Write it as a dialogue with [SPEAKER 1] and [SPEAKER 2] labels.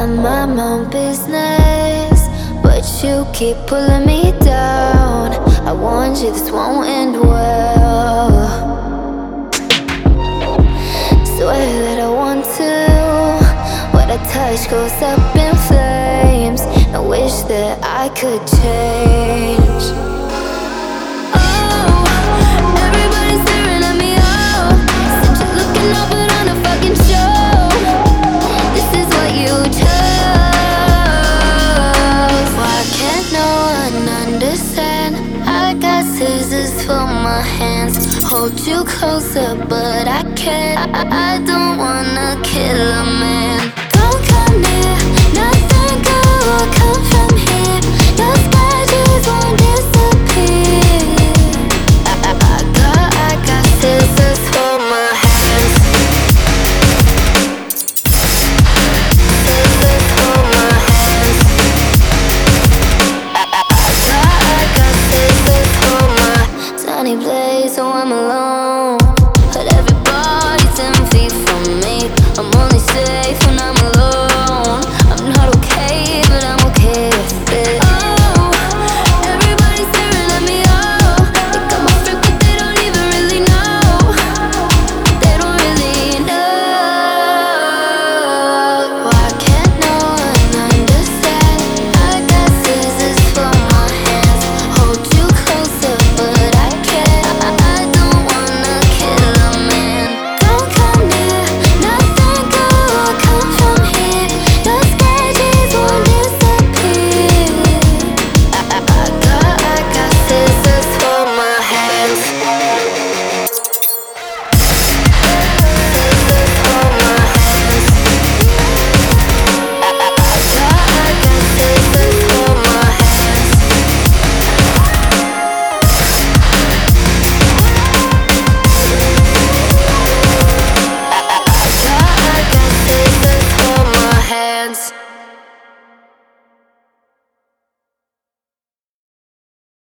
[SPEAKER 1] I'm my own business, but you keep pulling me down. I warned you this won't end well. Swear that I want to. What I touch goes up in flames. I wish that I could change. Oh, everybody's staring at me, oh. Said you're looking up, but on a fucking show. This is what you chose. Why can't no one understand? I got scissors for my hands. Hold you closer, but I can't. I don't wanna kill a man.